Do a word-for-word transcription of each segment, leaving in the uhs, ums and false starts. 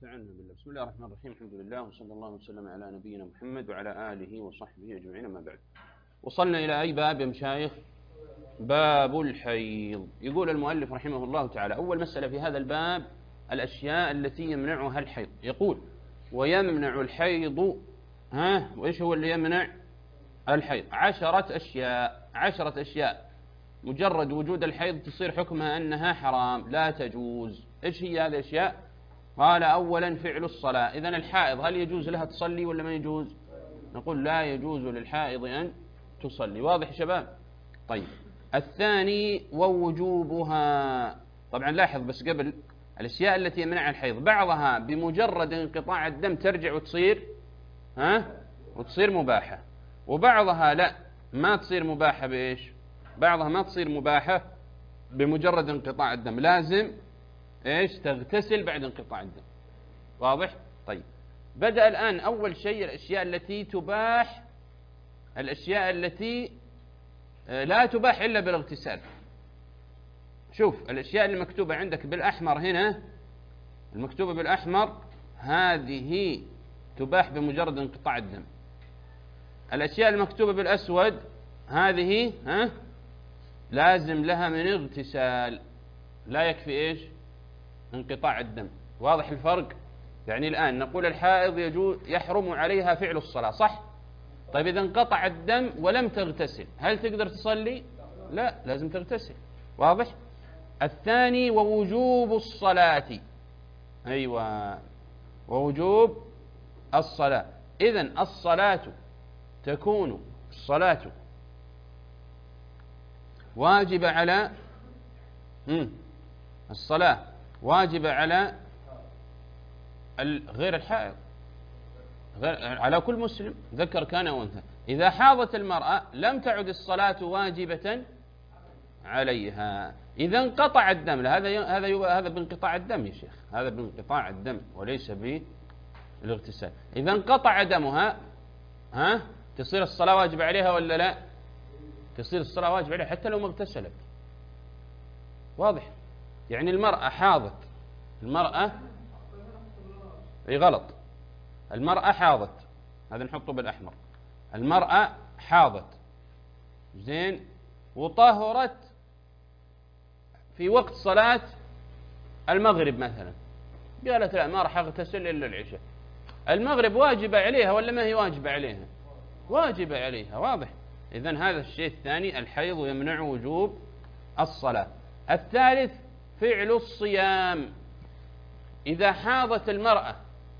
استعنا بالله. بسم الله الرحمن الرحيم. الحمد لله وصلى الله وسلم على نبينا محمد وعلى آله وصحبه أجمعين. ما بعد، وصلنا إلى أي باب يا مشايخ؟ باب الحيض. يقول المؤلف رحمه الله تعالى: أول مسألة في هذا الباب الأشياء التي يمنعها الحيض. يقول: ويمنع الحيض، ها وإيش هو اللي يمنع الحيض؟ عشرة أشياء. عشرة أشياء مجرد وجود الحيض تصير حكمها أنها حرام، لا تجوز. إيش هي هذه الأشياء؟ قال: أولا فعل الصلاة. إذن الحائض هل يجوز لها تصلي ولا ما يجوز؟ نقول لا يجوز للحائض أن تصلي. واضح يا شباب؟ طيب. الثاني ووجوبها. طبعا لاحظ بس قبل، الأشياء التي يمنعها الحيض بعضها بمجرد انقطاع الدم ترجع وتصير ها وتصير مباحة، وبعضها لا، ما تصير مباحة. بإيش؟ بعضها ما تصير مباحة بمجرد انقطاع الدم، لازم إيش؟ تغتسل بعد انقطاع الدم. واضح؟ طيب. بدأ الآن أول شيء الأشياء التي تباح، الأشياء التي لا تباح إلا بالاغتسال. شوف الأشياء اللي مكتوبة عندك بالأحمر هنا، المكتوبة بالأحمر هذه تباح بمجرد انقطاع الدم. الأشياء المكتوبة بالأسود هذه ها لازم لها من اغتسال، لا يكفي إيش؟ انقطاع الدم. واضح الفرق؟ يعني الآن نقول الحائض يجوز يحرم عليها فعل الصلاة، صح؟ طيب إذا انقطع الدم ولم تغتسل هل تقدر تصلي؟ لا، لازم تغتسل. واضح؟ الثاني ووجوب الصلاة. أيوة، ووجوب الصلاة. إذن الصلاة تكون الصلاة واجبة على مم. الصلاة واجبة على غير الحائض، غير على كل مسلم ذكر كان أو أنثى. إذا حاضت المرأة لم تعد الصلاة واجبة عليها. إذا انقطع الدم، هذا هذا هذا بانقطاع الدم يا شيخ، هذا بانقطاع الدم وليس بالاغتسال. إذا انقطع دمها ها تصير الصلاة واجبة عليها ولا لا؟ تصير الصلاة واجبة عليها حتى لو ما اغتسلت. واضح؟ يعني المرأة حاضت، المرأة اي غلط، المرأة حاضت، هذا نحطه بالأحمر. المرأة حاضت زين وطهرت في وقت صلاة المغرب مثلا، قالت لا ما راح اغتسل إلا العشاء. المغرب واجبة عليها ولا ما هي واجبة عليها؟ واجبة عليها. واضح؟ إذن هذا الشيء الثاني، الحيض يمنع وجوب الصلاة. الثالث فعل الصيام. إذا حاضت المرأة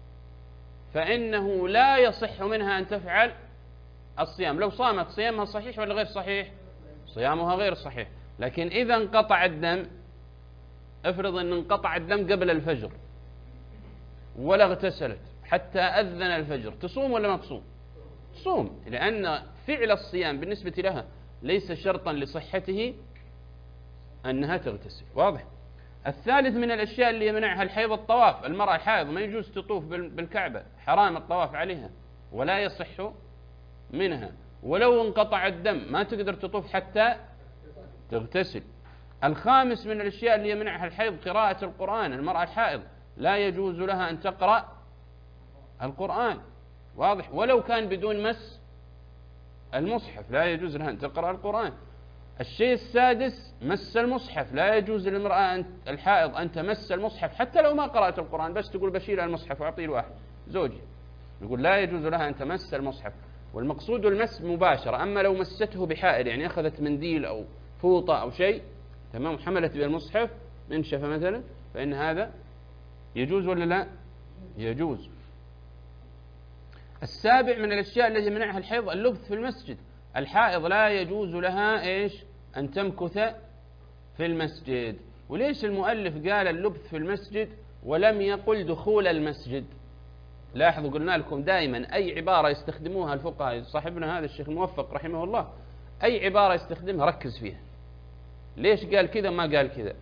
فإنه لا يصح منها أن تفعل الصيام. لو صامت صيامها صحيح ولا غير صحيح؟ صيامها غير صحيح. لكن إذا انقطع الدم، افرض أن انقطع الدم قبل الفجر ولا اغتسلت حتى أذن الفجر، تصوم ولا ما تصوم؟ تصوم، لأن فعل الصيام بالنسبة لها ليس شرطا لصحته أنها تغتسل. واضح؟ الثالث من الأشياء اللي يمنعها الحيض الطواف. المرأة الحائض ما يجوز تطوف بالكعبة، حرام الطواف عليها ولا يصح منها. ولو انقطع الدم ما تقدر تطوف حتى تغتسل. الخامس من الأشياء اللي يمنعها الحيض قراءة القرآن. المرأة الحائض لا يجوز لها أن تقرأ القرآن. واضح؟ ولو كان بدون مس المصحف لا يجوز لها أن تقرأ القرآن. الشيء السادس مس المصحف. لا يجوز للمرأة الحائض أن تمس المصحف حتى لو ما قرأت القرآن، بس تقول بشيل المصحف وأعطيه لواحد زوجي، يقول لا يجوز لها أن تمس المصحف. والمقصود المس مباشرة. أما لو مسته بحائل، يعني أخذت منديل أو فوطة أو شيء تمام حملت بالمصحف منشفة مثلا، فإن هذا يجوز ولا لا؟ يجوز. السابع من الأشياء التي يمنعها الحيض اللبث في المسجد. الحائض لا يجوز لها إيش؟ أن تمكث في المسجد. وليش المؤلف قال اللبث في المسجد ولم يقل دخول المسجد؟ لاحظوا قلنا لكم دائما أي عبارة يستخدموها الفقهاء، صاحبنا هذا الشيخ الموفق رحمه الله أي عبارة يستخدمها ركز فيها. ليش قال كذا ما قال كذا؟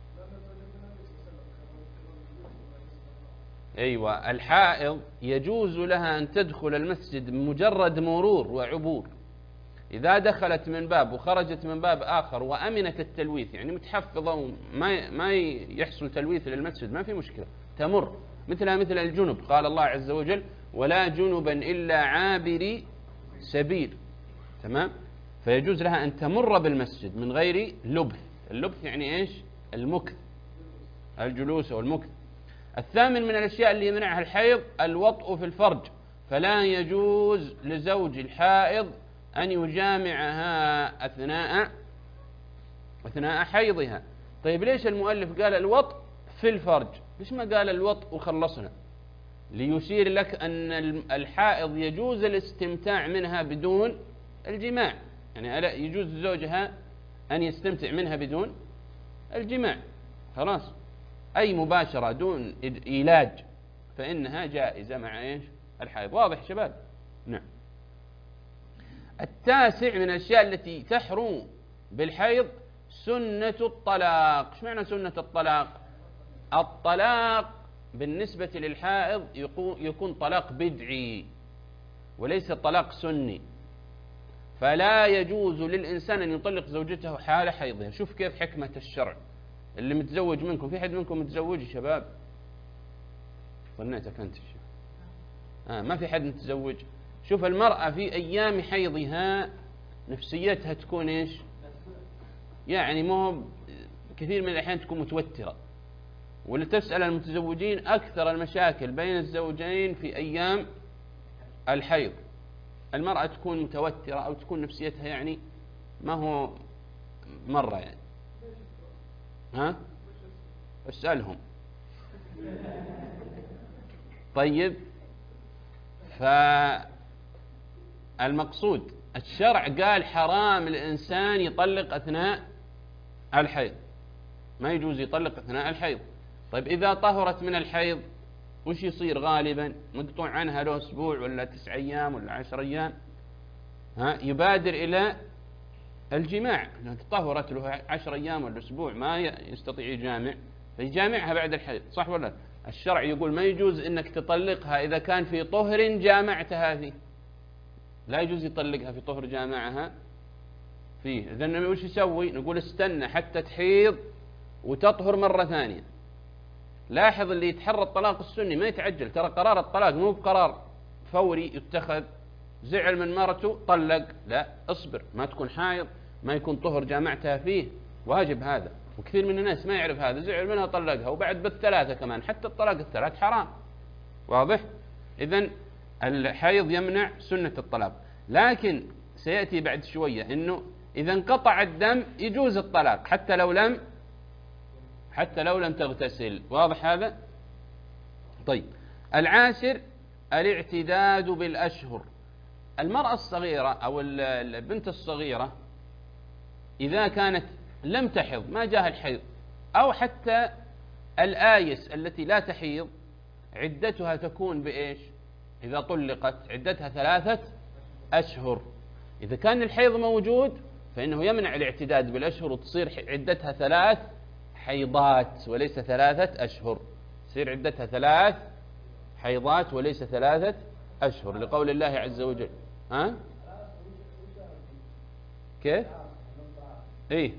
أيوة، الحائض يجوز لها أن تدخل المسجد بمجرد مرور وعبور. إذا دخلت من باب وخرجت من باب آخر وأمنت التلويث، يعني متحفظة وما ما يحصل تلويث للمسجد، ما في مشكلة، تمر. مثلها مثل الجنب، قال الله عز وجل ولا جنبا إلا عابري سبيل، تمام؟ فيجوز لها أن تمر بالمسجد من غير لبث. اللبث يعني إيش؟ المكث، الجلوس والمكث. الثامن من الأشياء اللي يمنعها الحيض الوطء في الفرج، فلا يجوز لزوج الحائض أن يجامعها أثناء أثناء حيضها. طيب ليش المؤلف قال الوطء في الفرج؟ ليش ما قال الوطء وخلصنا؟ ليشير لك أن الحائض يجوز الاستمتاع منها بدون الجماع، يعني يجوز لزوجها أن يستمتع منها بدون الجماع، خلاص، أي مباشرة دون إيلاج فإنها جائزة مع إيش؟ الحائض. واضح شباب؟ نعم. التاسع من الأشياء التي تحرم بالحيض سنة الطلاق. ايش معنى سنة الطلاق؟ الطلاق بالنسبة للحائض يكون طلاق بدعي وليس طلاق سني، فلا يجوز للإنسان أن يطلق زوجته حال حيضها. شوف كيف حكمة الشرع. اللي متزوج منكم، في حد منكم متزوج يا شباب؟ ظنيتك أنت الشيخ. آه ما في حد متزوج. شوف المرأة في أيام حيضها نفسيتها تكون إيش؟ يعني مو كثير من الأحيان تكون متوترة. ولتسأل المتزوجين أكثر المشاكل بين الزوجين في أيام الحيض. المرأة تكون متوترة أو تكون نفسيتها يعني ما هو مرة يعني. ها؟ اسألهم. طيب، فالمقصود الشرع قال حرام الإنسان يطلق أثناء الحيض، ما يجوز يطلق أثناء الحيض. طيب إذا طهرت من الحيض وش يصير غالبا؟ مقطوع عنها له أسبوع ولا تسع أيام ولا عشر أيام، ها يبادر إلى الجماع. لو طهرت له عشر أيام ولا أسبوع ما يستطيع يجامع، فيجامعها بعد الحيض، صح ولا؟ الشرع يقول ما يجوز إنك تطلقها إذا كان في طهر جامعتها فيه، لا يجوز يطلقها في طهر جامعها فيه. إذن وش يسوي؟ نقول استنى حتى تحيض وتطهر مرة ثانية. لاحظ اللي يتحرى الطلاق السني ما يتعجل، ترى قرار الطلاق مو بقرار فوري يتخذ. زعل من مرته طلق، لا، اصبر، ما تكون حائض، ما يكون طهر جامعتها فيه، واجب هذا. وكثير من الناس ما يعرف هذا، زعل منها طلقها، وبعد بالثلاثة كمان، حتى الطلاق الثلاث حرام. واضح؟ إذن الحيض يمنع سنة الطلاق. لكن سيأتي بعد شوية إنه إذا انقطع الدم يجوز الطلاق حتى لو لم حتى لو لم تغتسل. واضح هذا؟ طيب، العاشر الاعتداد بالأشهر. المرأة الصغيرة أو البنت الصغيرة إذا كانت لم تحض، ما جاءها الحيض، أو حتى الآيس التي لا تحيض، عدتها تكون بإيش؟ إذا طلقت عدتها ثلاثة أشهر. إذا كان الحيض موجود فإنه يمنع الاعتداد بالأشهر وتصير عدتها ثلاث حيضات وليس ثلاثة أشهر، تصير عدتها ثلاث حيضات وليس ثلاثة أشهر، لقول الله عز وجل. ها؟ كيف؟ إيه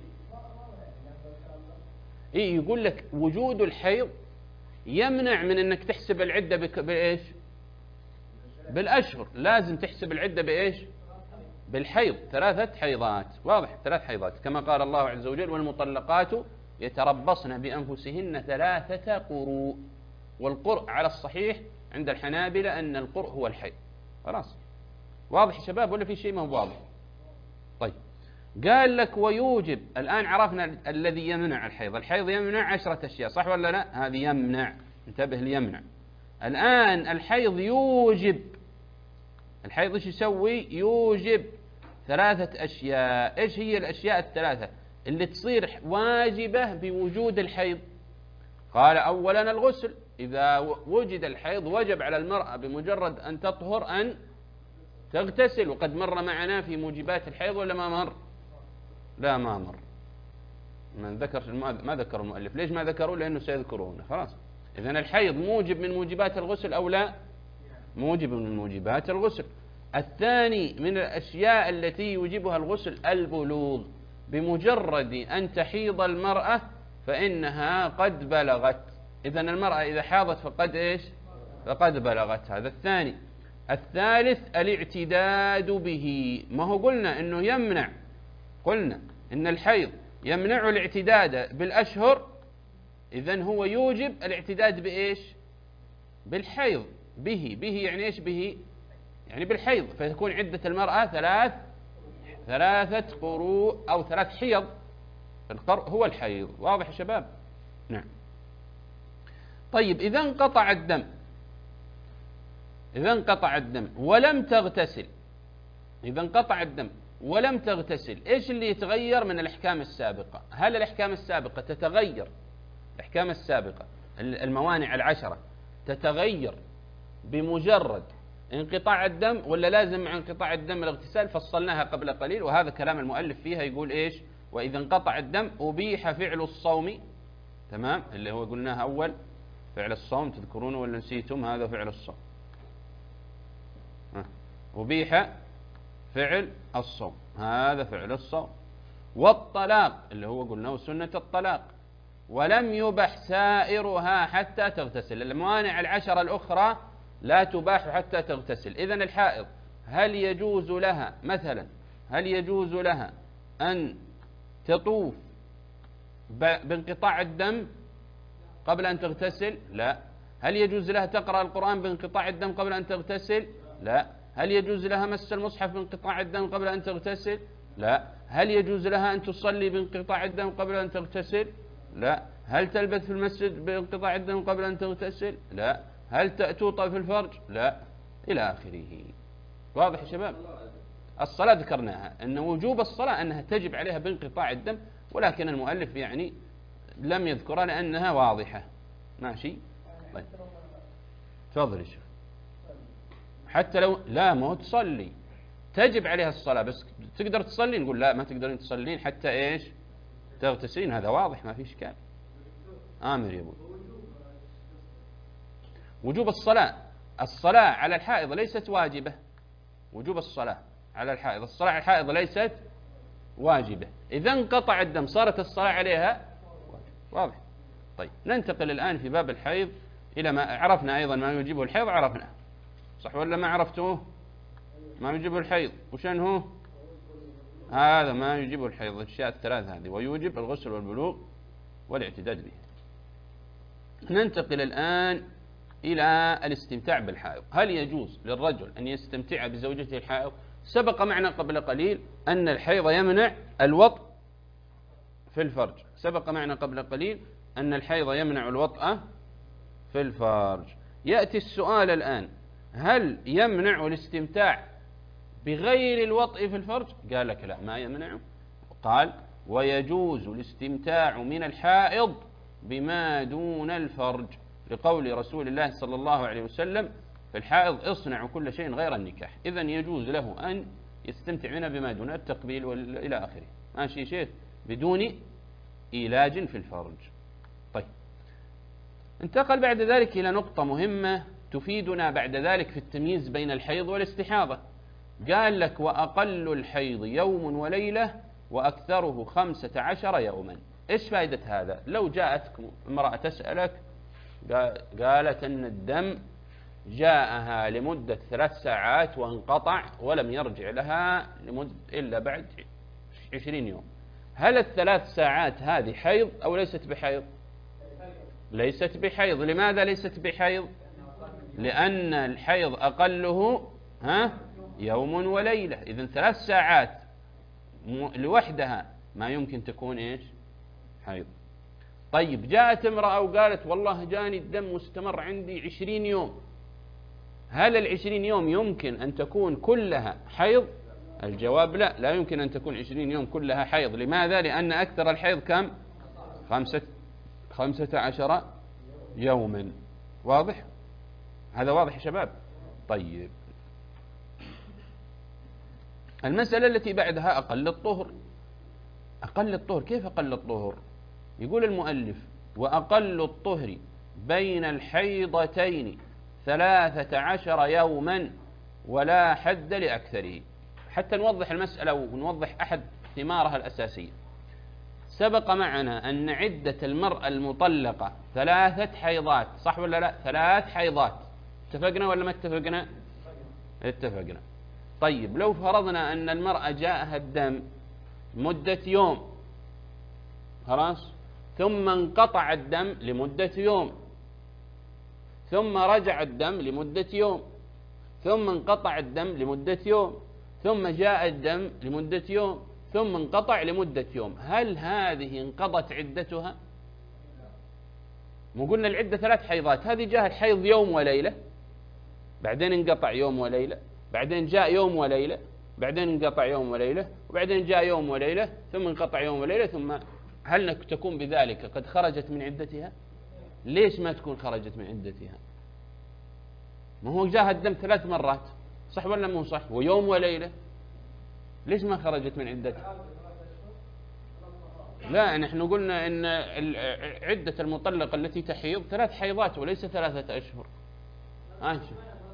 إيه يقول لك وجود الحيض يمنع من أنك تحسب العدة بإيش؟ بالأشهر. لازم تحسب العدة بإيش؟ بالحيض، ثلاثة حيضات. واضح؟ ثلاث حيضات، كما قال الله عز وجل والمطلقات يتربصن بأنفسهن ثلاثة قروء. والقرء على الصحيح عند الحنابلة أن القرء هو الحيض. خلاص؟ واضح يا شباب ولا في شيء ما هو واضح؟ طيب، قال لك ويوجب. الآن عرفنا الذي يمنع الحيض. الحيض يمنع عشرة أشياء، صح ولا لا؟ هذه يمنع، انتبه ليمنع. الآن الحيض يوجب. الحيض ايش يسوي؟ يوجب ثلاثة أشياء. ايش هي الأشياء الثلاثة اللي تصير واجبة بوجود الحيض؟ قال أولا الغسل. إذا وجد الحيض وجب على المرأة بمجرد أن تطهر أن تغتسل، وقد مر معنا في موجبات الحيض ولا ما مر؟ لا ما مر. من ذكر ما ذكر المؤلف. ليش ما ذكروا؟ لأنه سيذكرونه. خلاص. إذن الحيض موجب من موجبات الغسل أو لا؟ موجب من موجبات الغسل. الثاني من الأشياء التي يوجبها الغسل البلوغ. بمجرد أن تحيض المرأة فإنها قد بلغت. إذن المرأة إذا حاضت فقد إيش؟ فقد بلغت. هذا الثاني. الثالث الاعتداد به. ما هو قلنا إنه يمنع، قلنا إن الحيض يمنع الاعتداد بالأشهر، إذن هو يوجب الاعتداد بإيش؟ بالحيض. به به يعني إيش به؟ يعني بالحيض. فتكون عدة المرأة ثلاث ثلاثة قروء أو ثلاث حيض. القرء هو الحيض. واضح يا شباب؟ نعم. طيب إذا انقطع الدم، إذا انقطع الدم ولم تغتسل، إذا انقطع الدم ولم تغتسل، إيش اللي يتغير من الأحكام السابقة؟ هل الأحكام السابقة تتغير؟ الأحكام السابقة الموانع العشرة تتغير بمجرد انقطاع الدم، ولا لازم مع انقطاع الدم الاغتسال؟ فصلناها قبل قليل، وهذا كلام المؤلف فيها. يقول إيش؟ وإذا انقطع الدم أبيح فعل الصوم. تمام، اللي هو قلناها أول فعل الصوم، تذكرونه ولا نسيتم؟ هذا فعل الصوم. أبيح فعل الصوم، هذا فعل الصوم. والطلاق اللي هو قلناه سنة الطلاق. ولم يبح سائرها حتى تغتسل. الموانع العشرة الأخرى لا تباح حتى تغتسل. إذن الحائض هل يجوز لها مثلا، هل يجوز لها أن تطوف بانقطاع الدم قبل أن تغتسل؟ لا. هل يجوز لها تقرأ القرآن بانقطاع الدم قبل أن تغتسل؟ لا. هل يجوز لها مس المصحف بانقطاع الدم قبل أن تغتسل؟ لا. هل يجوز لها أن تصلي بانقطاع الدم قبل أن تغتسل؟ لا. هل تلبث في المسجد بانقطاع الدم قبل أن تغتسل؟ لا. هل توطأ في الفرج؟ لا، إلى آخره. واضح يا شباب؟ الصلاة ذكرناها أن وجوب الصلاة أنها تجب عليها بانقطاع الدم، ولكن المؤلف يعني لم يذكرها لأنها واضحة. ماشي؟ طيب تفضل يا شيخ. حتى لو لا، ما هو تصلي تجب عليها الصلاة، بس تقدر تصلي؟ نقول لا، ما تقدرين تصلين حتى إيش؟ تغتسلين. هذا واضح ما في إشكال. آمر يا أبوي. وجوب الصلاة، الصلاة على الحائض ليست واجبة. وجوب الصلاة على الحائض، الصلاة على الحائض ليست واجبة. إذا انقطع الدم صارت الصلاة عليها واضح. طيب ننتقل الآن في باب الحيض إلى ما عرفنا أيضا ما يجيبه الحيض، عرفنا صح ولا ما عرفتوه؟ ما يجيبه الحيض وشان هو هذا ما يجيبه الحيض، الأشياء الثلاث هذه، ويوجب الغسل والبلوغ والاعتداد به. ننتقل الآن إلى الاستمتاع بالحائض. هل يجوز للرجل أن يستمتع بزوجته الحائض؟ سبق معنا قبل قليل أن الحيض يمنع الوطء في الفرج. سبق معنا قبل قليل أن الحيض يمنع الوطء في الفرج. يأتي السؤال الآن، هل يمنع الاستمتاع بغير الوطء في الفرج؟ قال لك لا، ما يمنعه. قال ويجوز الاستمتاع من الحائض بما دون الفرج، لقول رسول الله صلى الله عليه وسلم في الحائض اصنعوا كل شيء غير النكاح. إذن يجوز له أن يستمتع منها بما دون التقبيل إلى آخره. ماشي شيء بدون إيلاج في الفرج. طيب انتقل بعد ذلك إلى نقطة مهمة تفيدنا بعد ذلك في التمييز بين الحيض والاستحاضة. قال لك وأقل الحيض يوم وليلة وأكثره خمسة عشر يوما. إيش فائدة هذا؟ لو جاءتك امرأة تسألك قالت أن الدم جاءها لمدة ثلاث ساعات وانقطع ولم يرجع لها لمدة إلا بعد عشرين يوم، هل الثلاث ساعات هذه حيض أو ليست بحيض؟ ليست بحيض. لماذا ليست بحيض؟ لأن الحيض أقله ها يوم وليلة. إذن ثلاث ساعات لوحدها ما يمكن تكون إيش؟ حيض. طيب جاءت امرأة وقالت والله جاني الدم مستمر عندي عشرين يوم، هل العشرين يوم يمكن أن تكون كلها حيض؟ الجواب لا، لا يمكن أن تكون عشرين يوم كلها حيض. لماذا؟ لأن أكثر الحيض كم؟ خمسة, خمسة عشر يوما. واضح؟ هذا واضح يا شباب؟ طيب المسألة التي بعدها أقل الطهر. أقل الطهر، كيف أقل الطهر؟ يقول المؤلف وأقل الطهر بين الحيضتين ثلاثة عشر يوما ولا حد لأكثره. حتى نوضح المسألة ونوضح أحد ثمارها الأساسية. سبق معنا أن عدة المرأة المطلقة ثلاثة حيضات، صح ولا لا؟ ثلاث حيضات. اتفقنا ولا ما اتفقنا؟ اتفقنا. طيب لو فرضنا أن المرأة جاءها الدم مدة يوم، خلاص، ثم انقطع الدم لمدة يوم، ثم رجع الدم لمدة يوم، ثم انقطع الدم لمدة يوم، ثم جاء الدم لمدة يوم، ثم انقطع لمدة يوم، هل هذه انقضت عدتها؟ مو قلنا العدة ثلاث حيضات، هذه جاء الحيض يوم وليلة، بعدين انقطع يوم وليلة، بعدين جاء يوم وليلة، بعدين انقطع يوم وليلة، وبعدين جاء يوم وليلة، ثم انقطع يوم وليلة، ثم هل تكون بذلك قد خرجت من عدتها؟ ليش ما تكون خرجت من عدتها؟ ما هو جاء الدم ثلاث مرات، صح ولا مو صح؟ ويوم وليلة، ليش ما خرجت من عدتها؟ لا، نحن قلنا ان عدة المطلقة التي تحيض ثلاث حيضات وليس ثلاثة اشهر. أنشف.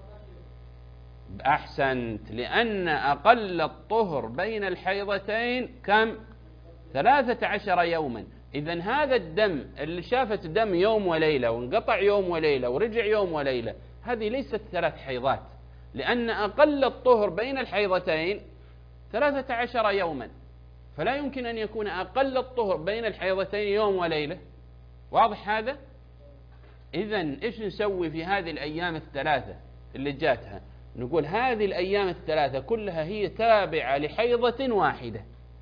أحسنت، لأن أقل الطهر بين الحيضتين كم؟ ثلاثة عشر يوما. إذن هذا الدم اللي شافت دم يوم وليلة وانقطع يوم وليلة ورجع يوم وليلة، هذه ليست ثلاث حيضات، لأن أقل الطهر بين الحيضتين ثلاثة عشر يوما، فلا يمكن أن يكون أقل الطهر بين الحيضتين يوم وليلة. واضح هذا؟ إذن إيش نسوي في هذه الأيام الثلاثة اللي جاتها؟ نقول هذه الأيام الثلاثة كلها هي تابعة لحيضة واحدة.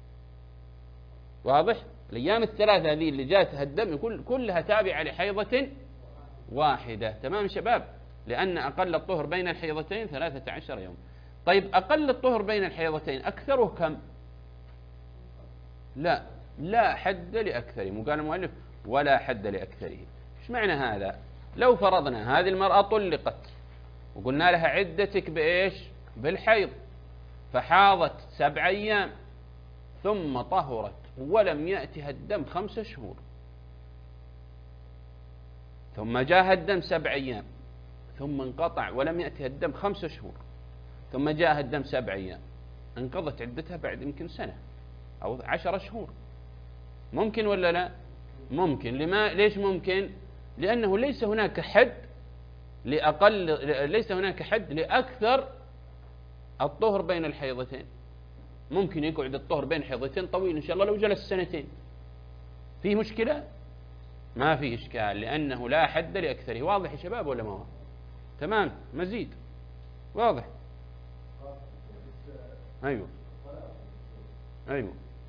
واضح؟ الأيام الثلاثة هذه اللي جاتها الدم كل كلها تابعة لحيضة واحدة. تمام شباب؟ لأن أقل الطهر بين الحيضتين ثلاثة عشر يوم. طيب أقل الطهر بين الحيضتين أكثره كم؟ لا لا حد لأكثره. مو قال المؤلف ولا حد لأكثره. إيش معنى هذا؟ لو فرضنا هذه المرأة طلقت وقلنا لها عدتك بإيش؟ بالحيض، فحاضت سبع أيام ثم طهرت ولم يأتها الدم خمس شهور، ثم جاءها الدم سبع أيام ثم انقطع ولم يأتها الدم خمس شهور، ثم جاءها الدم سبع أيام، انقضت عدتها بعد يمكن سنة أو عشر شهور. ممكن ولا لا؟ ممكن. لما ليش ممكن؟ لأنه ليس هناك حد لأقل، ليس هناك حد لأكثر الطهر بين الحيضتين. ممكن يقعد الطهر بين حيضتين طويل إن شاء الله لو جلس سنتين، فيه مشكلة؟ ما فيه إشكال، لأنه لا حد لأكثره. واضح يا شباب ولا ما هو؟ تمام. مزيد واضح؟ أيوه أيوه.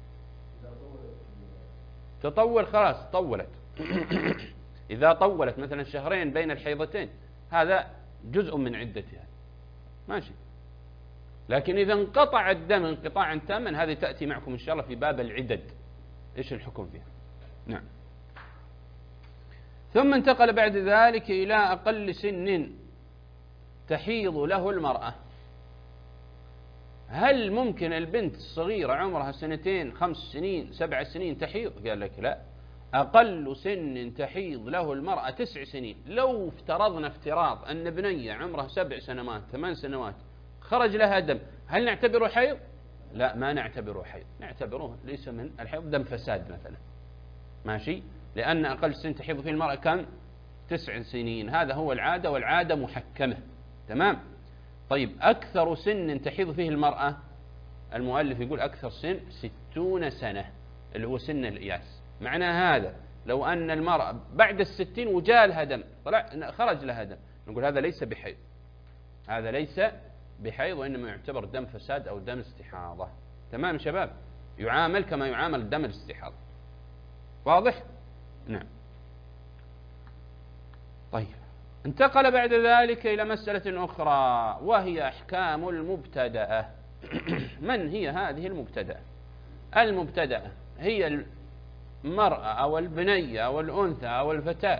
تطول خلاص طولت. إذا طولت مثلا شهرين بين الحيضتين هذا جزء من عدتها، ماشي. لكن إذا انقطع الدم انقطاعا تاما هذه تأتي معكم إن شاء الله في باب العدد، إيش الحكم فيها. نعم. ثم انتقل بعد ذلك إلى أقل سن تحيض له المرأة. هل ممكن البنت الصغيرة عمرها سنتين خمس سنين سبع سنين تحيض؟ قال لك لا، أقل سن تحيض له المرأة تسع سنين. لو افترضنا افتراض أن بنية عمرها سبع سنوات ثمان سنوات خرج لها دم، هل نعتبره حيض؟ لا، ما نعتبره حيض، نعتبره ليس من الحيض، دم فساد مثلا، ماشي. لأن أقل سن تحيض فيه المرأة كم؟ تسع سنين. هذا هو العادة، والعادة محكمة. تمام. طيب أكثر سن تحيض فيه المرأة، المؤلف يقول أكثر سن ستون سنة، اللي هو سن الإياس. معنى هذا لو أن المرأة بعد الستين وجاء لها دم، طلع خرج لها دم، نقول هذا ليس بحيض، هذا ليس بحيض، وإنما يعتبر دم فساد أو دم استحاضة. تمام شباب؟ يعامل كما يعامل دم الاستحاضة. واضح؟ نعم. طيب انتقل بعد ذلك إلى مسألة أخرى وهي أحكام المبتدأة. من هي هذه المبتدأة؟ المبتدأة هي المرأة أو البنية أو الأنثى أو الفتاة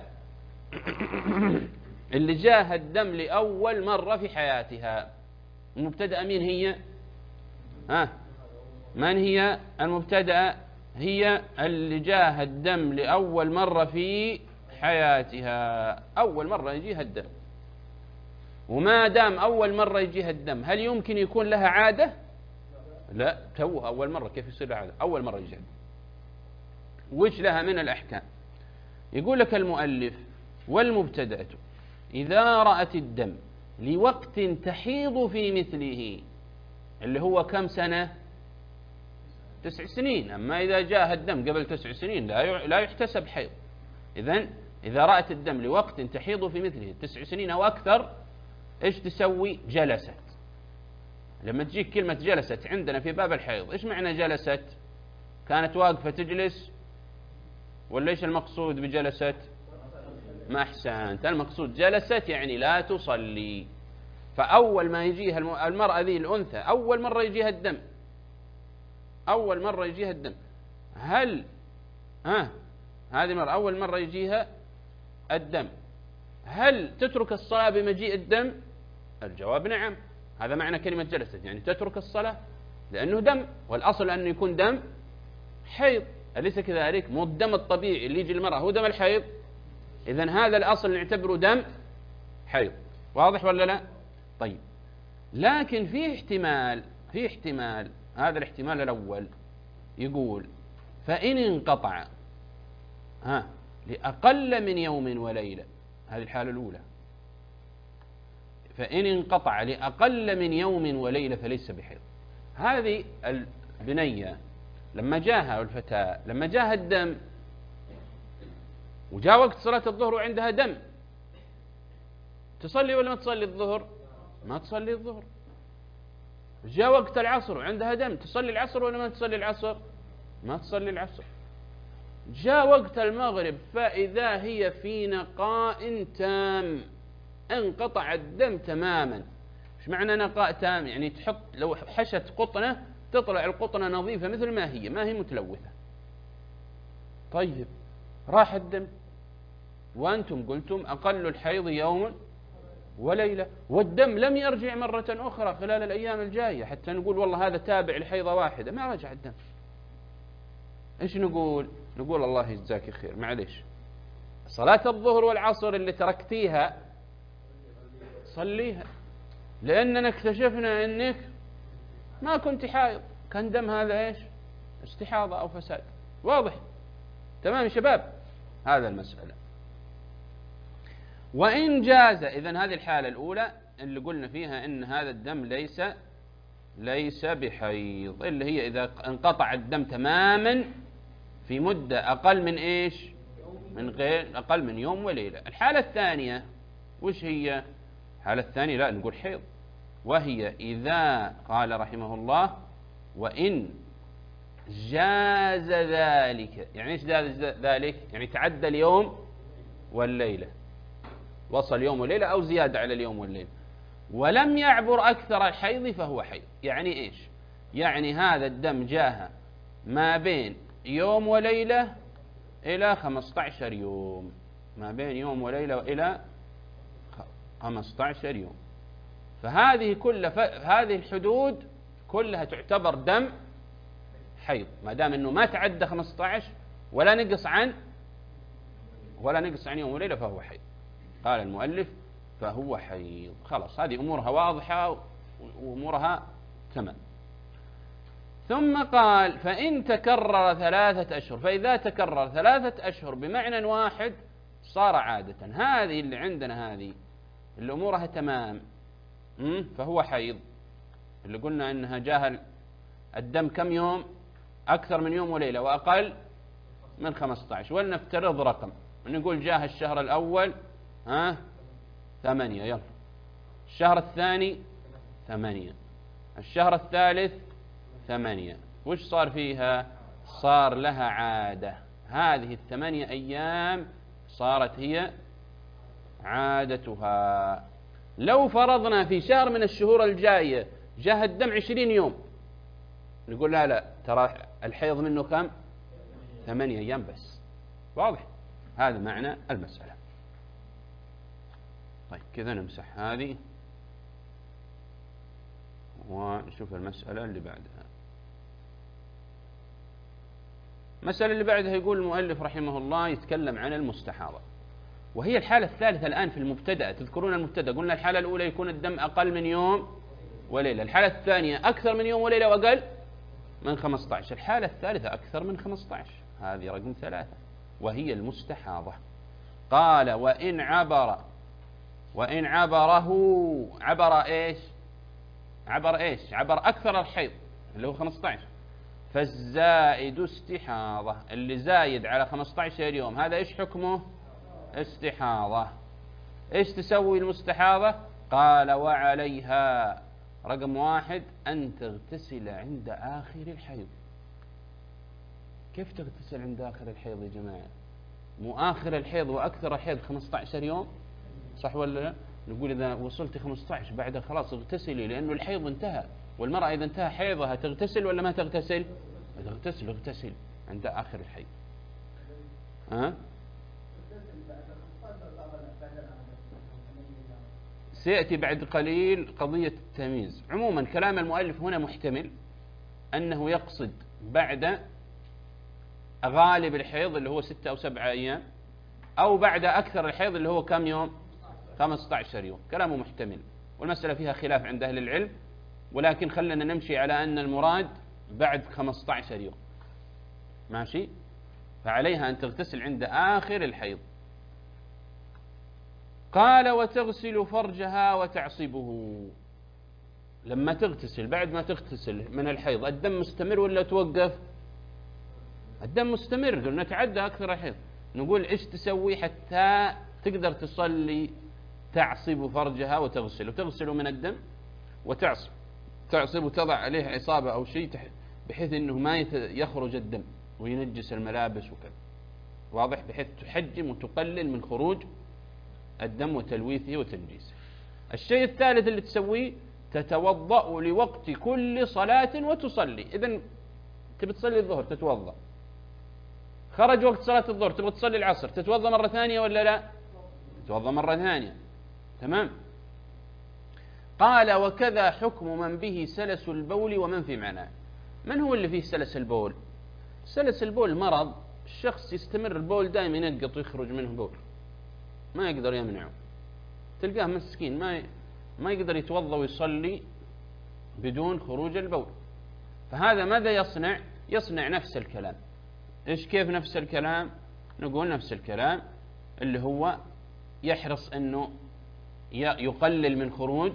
اللي جاءها الدم لأول مرة في حياتها. المبتدأة مين هي؟ ها؟ من هي المبتدأة؟ هي اللي جاءها الدم لأول مرة في حياتها، أول مرة يجيها الدم. وما دام أول مرة يجيها الدم هل يمكن يكون لها عادة؟ لا، توها أول مرة، كيف يصير لها عادة؟ أول مرة يجيها. وش لها من الأحكام؟ يقول لك المؤلف: والمبتدأة إذا رأت الدم لوقت تحيض في مثله، اللي هو كم سنة؟ تسع سنين. أما إذا جاء الدم قبل تسع سنين لا لا يحتسب حيض. إذن إذا رأت الدم لوقت تحيض في مثله تسع سنين أو أكثر، إيش تسوي؟ جلست. لما تجيك كلمة جلست عندنا في باب الحيض، إيش معنى جلست؟ كانت واقفة تجلس، ولا إيش المقصود بجلست؟ ما أحسنت، المقصود جلست يعني لا تصلي. فأول ما يجيها المرأة ذي الأنثى أول مرة يجيها الدم، أول مرة يجيها الدم، هل ها هذه مرة أول مرة يجيها الدم، هل تترك الصلاة بمجيء الدم؟ الجواب نعم. هذا معنى كلمة جلست، يعني تترك الصلاة لأنه دم، والأصل أنه يكون دم حيض، أليس كذلك؟ مو الدم الطبيعي اللي يجي المرأة هو دم الحيض. إذن هذا الأصل نعتبره دم حيض. واضح ولا لا؟ طيب، لكن في احتمال في احتمال هذا الاحتمال الأول يقول: فإن انقطع ها لأقل من يوم وليلة، هذه الحالة الأولى، فإن انقطع لأقل من يوم وليلة فليس بحيض. هذه البنية لما جاها الفتاة لما جاها الدم وجاء وقت صلاة الظهر وعندها دم، تصلي ولا ما تصلي الظهر؟ ما تصلي الظهر. جاء وقت العصر وعندها دم، تصلي العصر ولا ما تصلي العصر؟ ما تصلي العصر. جاء وقت المغرب فإذا هي في نقاء تام، انقطع الدم تماما. ايش معنى نقاء تام؟ يعني تحط لو حشت قطنة تطلع القطنة نظيفة مثل ما هي، ما هي متلوثة. طيب، راح الدم وأنتم قلتم أقل الحيض يوم وليلة، والدم لم يرجع مرة أخرى خلال الأيام الجاية حتى نقول والله هذا تابع لحيضة واحدة، ما رجع الدم. إيش نقول؟ نقول الله يجزاك خير، معليش، صلاة الظهر والعصر اللي تركتيها صليها، لأننا اكتشفنا أنك ما كنت حائض، كان دم هذا إيش؟ استحاضة أو فساد. واضح؟ تمام يا شباب؟ هذا المسألة. وإن جاز، إذن هذه الحالة الأولى اللي قلنا فيها إن هذا الدم ليس ليس بحيض، اللي هي إذا انقطع الدم تماما في مدة أقل من إيش؟ من غير أقل من يوم وليلة. الحالة الثانية وش هي؟ الحالة الثانية لا نقول حيض، وهي إذا قال رحمه الله: وإن جاز ذلك. يعني إيش جاز ذلك؟ يعني تعدى اليوم والليلة، وصل يوم وليلة أو زيادة على اليوم والليلة، ولم يعبر أكثر الحيض فهو حيض. يعني إيش؟ يعني هذا الدم جاءها ما بين يوم وليلة إلى خمسة عشر يوم، ما بين يوم وليلة إلى خمسة عشر يوم، فهذه كل ف... هذه الحدود كلها تعتبر دم حيض، ما دام إنه ما تعدى خمسة عشر ولا نقص عن ولا نقص عن يوم وليلة فهو حيض. قال المؤلف: فهو حيض. خلاص، هذه أمورها واضحة وأمورها تمام. ثم قال: فإن تكرر ثلاثة أشهر، فإذا تكرر ثلاثة أشهر بمعنى واحد صار عادة. هذه اللي عندنا هذه اللي أمورها تمام فهو حيض، اللي قلنا إنها جاء الدم كم يوم؟ أكثر من يوم وليلة وأقل من خمسة عشر، ولنفترض رقم نقول جاء الشهر الأول ها ثمانية، يلا الشهر الثاني ثمانية، الشهر الثالث ثمانية. وش صار فيها؟ صار لها عادة، هذه الثمانية أيام صارت هي عادتها. لو فرضنا في شهر من الشهور الجاية جاء الدم عشرين يوم، نقول لا لا ترى الحيض منه كم؟ ثمانية أيام بس. واضح؟ هذا معنى المسألة. طيب كذا نمسح هذه ونشوف المسألة اللي بعدها. المسألة اللي بعدها يقول المؤلف رحمه الله يتكلم عن المستحاضة، وهي الحالة الثالثة الآن في المبتدأ. تذكرون المبتدأ قلنا الحالة الأولى يكون الدم أقل من يوم وليلة، الحالة الثانية أكثر من يوم وليلة وأقل من خمسة عشر، الحالة الثالثة أكثر من خمسة عشر. هذه رقم ثلاثة وهي المستحاضة. قال وإن عبر وإن عبره عبر إيش عبر إيش عبر أكثر الحيض اللي هو خمسة عشر، فالزائد استحاضة، اللي زايد على خمسة عشر يوم هذا إيش حكمه؟ استحاضة. إيش تسوي المستحاضة؟ قال وعليها رقم واحد أن تغتسل عند آخر الحيض. كيف تغتسل عند آخر الحيض يا جماعة؟ مو آخر الحيض وأكثر الحيض خمسة عشر يوم، صح ولا لا؟ نقول إذا وصلت خمسة عشر بعدها خلاص اغتسلي، لأنه الحيض انتهى، والمرأة إذا انتهى حيضها تغتسل ولا ما تغتسل؟ تغتسل اغتسل عند آخر الحيض. ها؟ سيأتي بعد قليل قضية التمييز. عموما كلام المؤلف هنا محتمل أنه يقصد بعد غالب الحيض اللي هو ستة أو سبعة أيام، أو بعد أكثر الحيض اللي هو كم يوم؟ خمسة عشر يوم. كلامه محتمل، والمسألة فيها خلاف عند أهل العلم، ولكن خلنا نمشي على أن المراد بعد خمسة عشر يوم. ماشي؟ فعليها أن تغتسل عند آخر الحيض. قال وتغسل فرجها وتعصبه. لما تغتسل بعد ما تغتسل من الحيض الدم مستمر ولا توقف؟ الدم مستمر، قلنا تعدى أكثر الحيض. نقول إيش تسوي حتى تقدر تصلي؟ تعصب فرجها وتغسل، وتغسل من الدم وتعصب تعصب وتضع عليه عصابة أو شيء بحيث أنه ما يخرج الدم وينجس الملابس وكذا، واضح؟ بحيث تحجم وتقلل من خروج الدم وتلويثه وتنجيسه. الشيء الثالث اللي تسويه تتوضأ لوقت كل صلاة وتصلي. إذن تبي تصلي الظهر تتوضأ، خرج وقت صلاة الظهر تبغى تصلي العصر، تتوضأ مرة ثانية ولا لا؟ تتوضأ مرة ثانية. تمام. قال وكذا حكم من به سلس البول ومن في معناه. من هو اللي فيه سلس البول؟ سلس البول مرض، الشخص يستمر البول دائما ينقط ويخرج منه بول، ما يقدر يمنعه، تلقاه مسكين ما ما يقدر يتوضأ ويصلي بدون خروج البول. فهذا ماذا يصنع؟ يصنع نفس الكلام. إيش كيف نفس الكلام؟ نقول نفس الكلام اللي هو يحرص أنه يقلل من خروج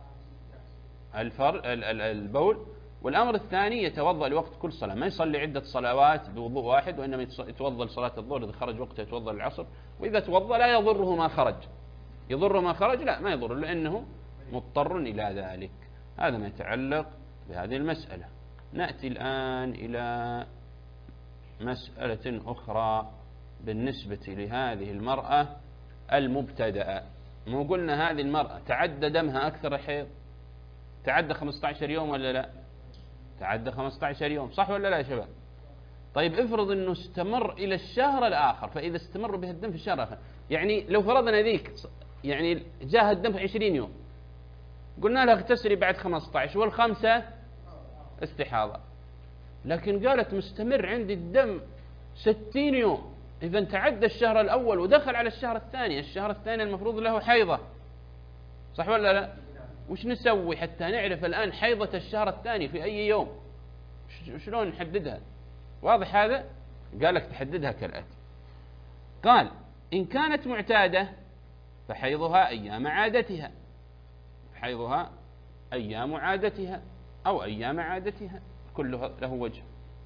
الفر البول. والأمر الثاني يتوضأ لوقت كل صلاة، ما يصلي عدة صلوات بوضوء واحد، وإنما يتوضأ لصلاة الظهر إذا خرج وقته يتوضأ للعصر، وإذا توضأ لا يضره ما خرج. يضره ما خرج؟ لا، ما يضر، لأنه مضطر إلى ذلك. هذا ما يتعلق بهذه المسألة. نأتي الآن إلى مسألة أخرى بالنسبة لهذه المرأة المبتدأة. مو قلنا هذه المرأة تعدى دمها أكثر الحيض، تعدى خمسة عشر يوم ولا لا؟ تعدى خمسة عشر يوم، صح ولا لا يا شباب؟ طيب افرض أنه استمر إلى الشهر الآخر، فإذا استمر به الدم في الشهر الآخر، يعني لو فرضنا ذيك يعني جاء الدم في عشرين يوم، قلنا لها اغتسلي بعد خمسة عشر والخمسة استحاضة، لكن قالت مستمر عندي الدم ستين يوم، إذا تعدى الشهر الأول ودخل على الشهر الثاني، الشهر الثاني المفروض له حيضة، صح ولا لا؟ وش نسوي حتى نعرف الآن حيضة الشهر الثاني في أي يوم؟ شلون نحددها؟ واضح هذا؟ قال لك تحددها كالآتي. قال إن كانت معتادة فحيضها أيام عادتها، حيضها أيام عادتها أو أيام عادتها، كله له وجه.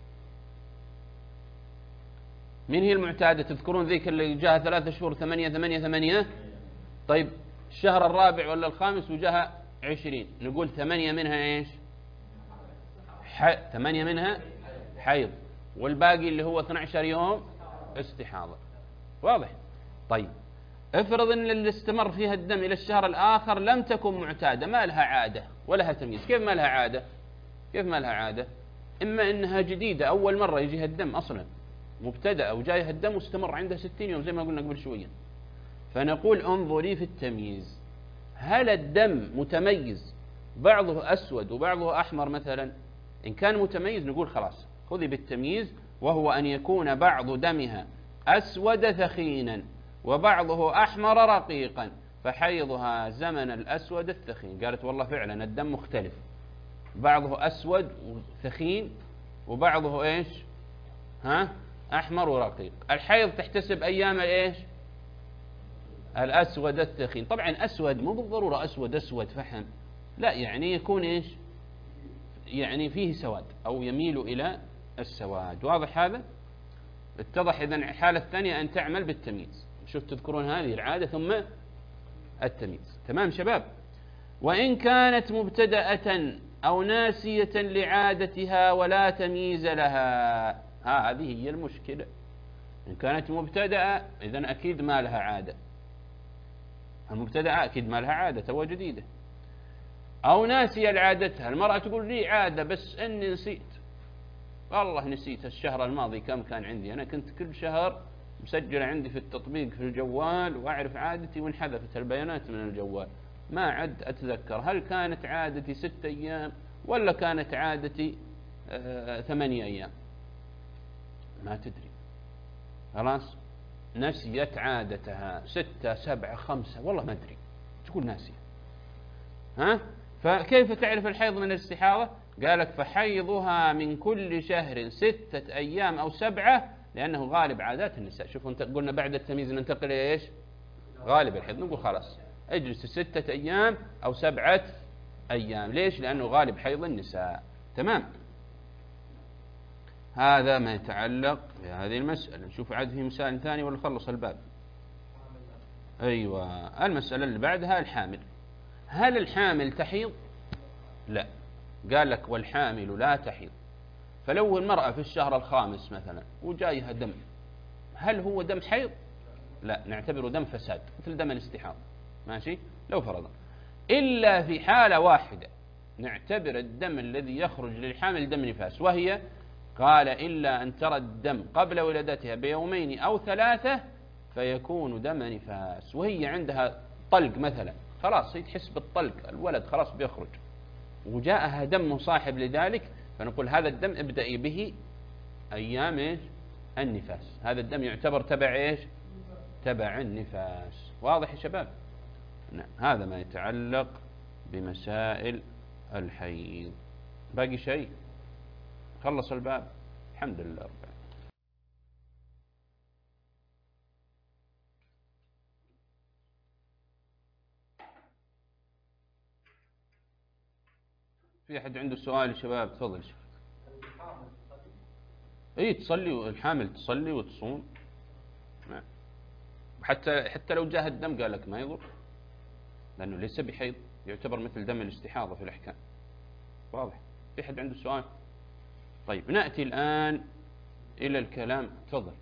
من هي المعتادة؟ تذكرون ذيك اللي جاها ثلاثة شهور ثمانية ثمانية ثمانية؟ طيب الشهر الرابع ولا الخامس وجاها عشرين، نقول ثمانية منها إيش؟ ح... ثمانية منها حيض، والباقي اللي هو اثني عشر يوم استحاضة. واضح؟ طيب افرض ان اللي استمر فيها الدم الى الشهر الاخر لم تكن معتادة، ما لها عادة ولها تمييز. كيف ما لها عادة؟ كيف ما لها عادة؟ اما انها جديدة اول مرة يجيها الدم اصلا، مبتدأ وجايها الدم واستمر عندها ستين يوم زي ما قلنا قبل شوية، فنقول انظري في التمييز، هل الدم متميز بعضه أسود وبعضه أحمر مثلا؟ إن كان متميز نقول خلاص خذي بالتمييز، وهو أن يكون بعض دمها أسود ثخينا وبعضه أحمر رقيقا، فحيضها زمن الأسود الثخين. قالت والله فعلا الدم مختلف، بعضه أسود وثخين وبعضه إيش؟ ها؟ أحمر ورقيق. الحيض تحتسب أيام الإيش؟ الأسود الثخين. طبعا أسود مو بالضرورة أسود أسود فحم، لا، يعني يكون إيش؟ يعني فيه سواد أو يميل إلى السواد. واضح هذا؟ اتضح إذن الحالة الثانية أن تعمل بالتمييز. شوف تذكرون هذه العادة ثم التمييز. تمام شباب؟ وإن كانت مبتدأة أو ناسية لعادتها ولا تمييز لها. ها هذه هي المشكلة. إن كانت مبتدأة إذن أكيد ما لها عادة. المبتدأة أكيد ما لها عادة، تو جديدة. أو ناسية لعادتها. المرأة تقول لي عادة بس أني نسيت، والله نسيت الشهر الماضي كم كان عندي. أنا كنت كل شهر مسجلة عندي في التطبيق في الجوال وأعرف عادتي، وانحذفت البيانات من الجوال، ما عد أتذكر هل كانت عادتي ستة أيام ولا كانت عادتي آه ثمانية أيام، ما تدري. خلاص نسيت عادتها ستة سبعة خمسة، والله ما أدري، تقول ناسية. ها؟ فكيف تعرف الحيض من الاستحاضة؟ قالك فحيضها من كل شهر ستة أيام أو سبعة، لأنه غالب عادات النساء. شوفوا قلنا بعد التمييز ننتقل إلى إيش؟ غالب الحيض. نقول خلاص اجلس ستة أيام أو سبعة أيام. ليش؟ لأنه غالب حيض النساء. تمام؟ هذا ما يتعلق بهذه المسألة. نشوف عاد في مسائل ثانية ولا خلص الباب؟ أيوة. المسألة اللي بعدها الحامل. هل الحامل تحيض؟ لا. قال لك والحامل لا تحيض. فلو المرأة في الشهر الخامس مثلا وجايها دم، هل هو دم حيض؟ لا، نعتبره دم فساد مثل دم الاستحاضة. ماشي؟ لو فرضا إلا في حالة واحدة نعتبر الدم الذي يخرج للحامل دم نفاس، وهي قال إلا أن ترى الدم قبل ولادتها بيومين أو ثلاثة فيكون دم نفاس. وهي عندها طلق مثلا، خلاص هي تحس بالطلق، الولد خلاص بيخرج وجاءها دم مصاحب لذلك، فنقول هذا الدم ابدأي به أيام إيش؟ النفاس. هذا الدم يعتبر تبع إيش؟ تبع النفاس. واضح يا شباب؟ نعم. هذا ما يتعلق بمسائل الحيض. باقي شيء؟ خلص الباب؟ الحمد لله رب العالمين. في أحد عنده سؤال يا شباب؟ تفضل. اي تصلي، الحامل تصلي وتصوم. نعم. حتى حتى لو جاه الدم قال لك ما يضر، لأنه ليس بحيض، يعتبر مثل دم الاستحاضة في الأحكام. واضح؟ في أحد عنده سؤال؟ طيب نأتي الآن إلى الكلام. تفضل.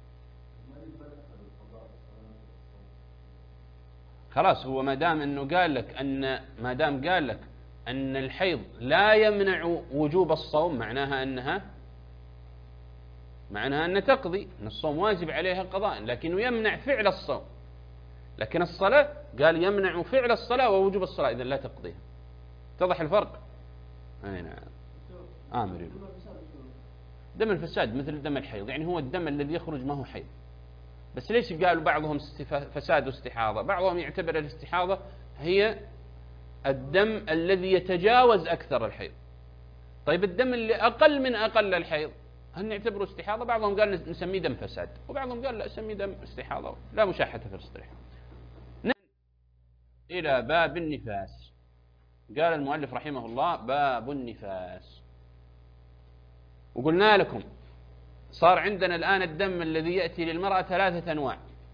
خلاص هو ما دام أنه قال لك أن ما دام قال لك أن الحيض لا يمنع وجوب الصوم، معناها أنها معناها أن تقضي، أن الصوم واجب عليها قضاء، لكنه يمنع فعل الصوم. لكن الصلاة قال يمنع فعل الصلاة ووجوب الصلاة، إذن لا تقضيها. اتضح الفرق؟ أي نعم. آمر. دم الفساد مثل دم الحيض، يعني هو الدم الذي يخرج ما هو حيض. بس ليش قالوا بعضهم فساد واستحاضة؟ بعضهم يعتبر الاستحاضة هي الدم الذي يتجاوز أكثر الحيض. طيب الدم اللي أقل من أقل الحيض هل نعتبره استحاضة؟ بعضهم قال نسميه دم فساد، وبعضهم قال لا سميه دم استحاضة، لا مشاحة في الاصطلاح. إلى باب النفاس. قال المؤلف رحمه الله باب النفاس. وقلنا لكم صار عندنا الآن الدم الذي يأتي للمرأة ثلاثة أنواع،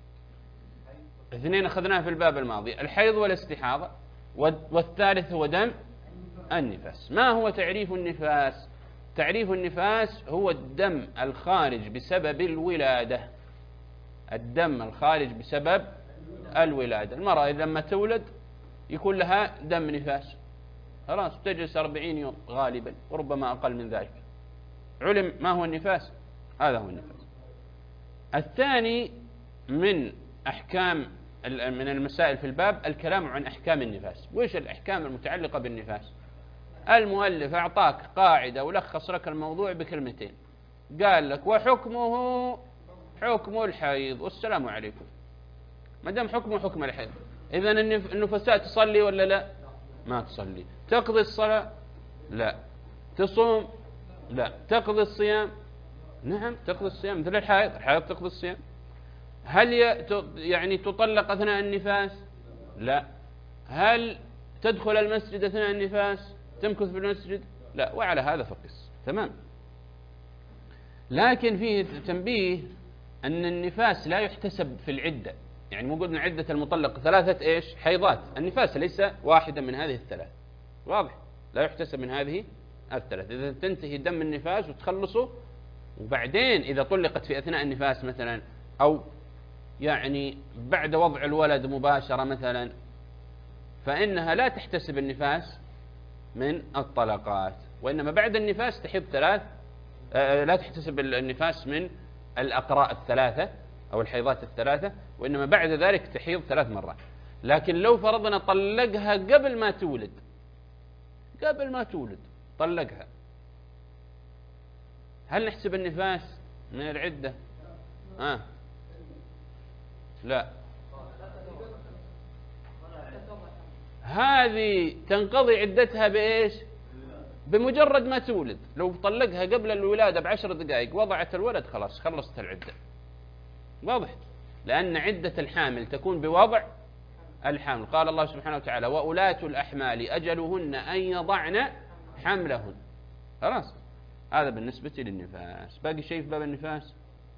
اثنين أخذناه في الباب الماضي، الحيض والاستحاضة، والثالث هو دم النفاس. ما هو تعريف النفاس؟ تعريف النفاس هو الدم الخارج بسبب الولادة. الدم الخارج بسبب الولادة. المرأة لما تولد يكون لها دم نفاس، خلاص تجلس أربعين يوم غالبا وربما أقل من ذلك. علم ما هو النفاس؟ هذا هو النفاس. الثاني من أحكام من المسائل في الباب الكلام عن أحكام النفاس. وإيش الأحكام المتعلقة بالنفاس؟ المؤلف أعطاك قاعدة ولخص لك الموضوع بكلمتين، قال لك وحكمه حكم الحيض والسلام عليكم. ما دام حكمه حكم الحيض، إذن النفساء تصلي ولا لا؟ ما تصلي. تقضي الصلاة؟ لا. تصوم؟ لا. تقضي الصيام؟ نعم تقضي الصيام مثل الحائض، الحائض تقضي الصيام. هل يعني تطلق أثناء النفاس؟ لا. هل تدخل المسجد أثناء النفاس؟ تمكث في المسجد؟ لا. وعلى هذا فقس. تمام. لكن فيه تنبيه أن النفاس لا يحتسب في العدة. يعني مو قلنا عدة المطلق ثلاثة إيش؟ حيضات. النفاس ليس واحدة من هذه الثلاث. واضح؟ لا يحتسب من هذه الثلاث. إذا تنتهي دم النفاس وتخلصه، وبعدين إذا طلقت في أثناء النفاس مثلا، أو يعني بعد وضع الولد مباشرة مثلا، فإنها لا تحتسب النفاس من الطلقات، وإنما بعد النفاس تحيض ثلاث. لا تحتسب النفاس من الأقراء الثلاثة أو الحيضات الثلاثة، وإنما بعد ذلك تحيض ثلاث مرات. لكن لو فرضنا طلقها قبل ما تولد، قبل ما تولد طلقها، هل نحسب النفاس من العدة؟ آه. لا. هذه تنقضي عدتها بإيش؟ بمجرد ما تولد. لو طلقها قبل الولادة بعشر دقائق وضعت الولد، خلاص خلصت العدة. واضح؟ لأن عدة الحامل تكون بوضع الحمل. قال الله سبحانه وتعالى: وأولاة الأحمال أجلهن أن يضعن حملهن. خلاص. هذا بالنسبة للنفاس. باقي شيء في باب النفاس؟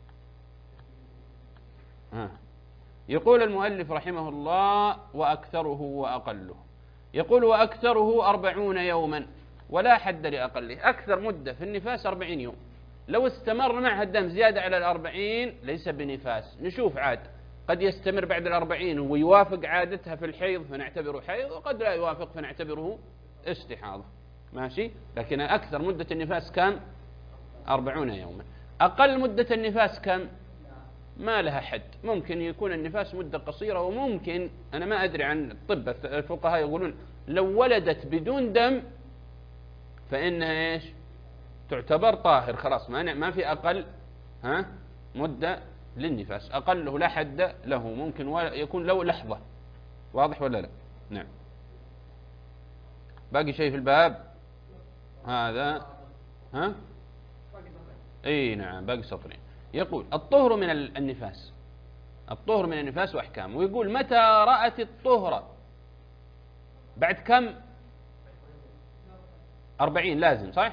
آه. يقول المؤلف رحمه الله: وأكثره وأقله. يقول: وأكثره أربعون يوما ولا حد لأقله. أكثر مدة في النفاس أربعين يوم. لو استمر معها الدم زيادة على الأربعين ليس بنفاس. نشوف عاد، قد يستمر بعد الأربعين ويوافق عادتها في الحيض فنعتبره حيض، وقد لا يوافق فنعتبره استحاضة. ماشي. لكن أكثر مدة النفاس كم؟ أربعون يوما. أقل مدة النفاس كم؟ ما لها حد. ممكن يكون النفاس مدة قصيرة، وممكن، أنا ما أدري عن الطب، الفقهاء يقولون لو ولدت بدون دم فإنها إيش؟ تعتبر طاهر. خلاص، ما ما في أقل ها مدة للنفاس. أقله لا حد له، ممكن يكون له لحظة. واضح ولا لا؟ نعم. باقي شيء في الباب هذا؟ ها؟ اي نعم، باقي سطرين. يقول: الطهر من النفاس. الطهر من النفاس وأحكامه. ويقول: متى رأت الطهر؟ بعد كم؟ أربعين لازم، صح؟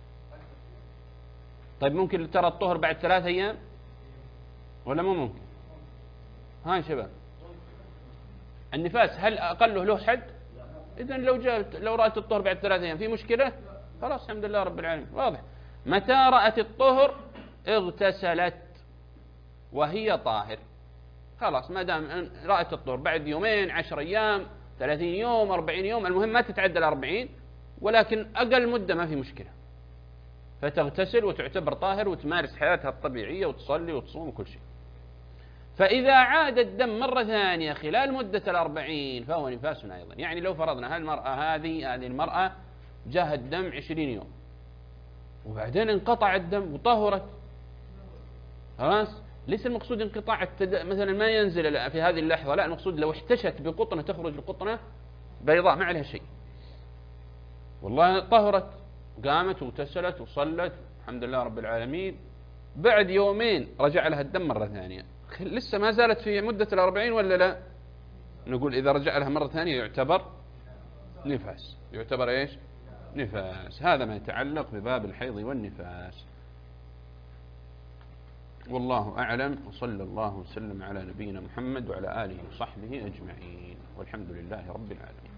طيب ممكن ترى الطهر بعد ثلاث أيام ولا مو ممكن؟ هاي شباب، النفاس هل أقله له حد؟ إذن لو جاءت لو رأت الطهر بعد ثلاث أيام في مشكلة؟ خلاص، الحمد لله رب العالمين. واضح. متى رأت الطهر؟ اغتسلت وهي طاهر. خلاص، ما دام رأت الطهر بعد يومين، عشر أيام، ثلاثين يوم، أربعين يوم، المهم ما تتعدى الأربعين، ولكن أقل مدة ما في مشكلة، فتغتسل وتعتبر طاهر وتمارس حياتها الطبيعية وتصلي وتصوم وكل شيء. فإذا عاد الدم مرة ثانية خلال مدة الأربعين فهو نفاس أيضا. يعني لو فرضنا هالمرأة هذه هذه المرأة جاء الدم عشرين يوم وبعدين انقطع الدم وطهرت، خلاص، ليس المقصود انقطاع التد... مثلا ما ينزل في هذه اللحظة، لا، المقصود لو احتشت بقطنة تخرج بقطنة بيضاء ما عليها شيء، والله طهرت، قامت واغتسلت وصلت الحمد لله رب العالمين، بعد يومين رجع لها الدم مرة ثانية، لسه ما زالت في مدة الأربعين ولا لا؟ نقول إذا رجع لها مرة ثانية يعتبر نفاس. يعتبر إيش؟ نفاس. هذا ما يتعلق بباب الحيض والنفاس. والله أعلم، وصلى الله وسلم على نبينا محمد وعلى آله وصحبه أجمعين، والحمد لله رب العالمين.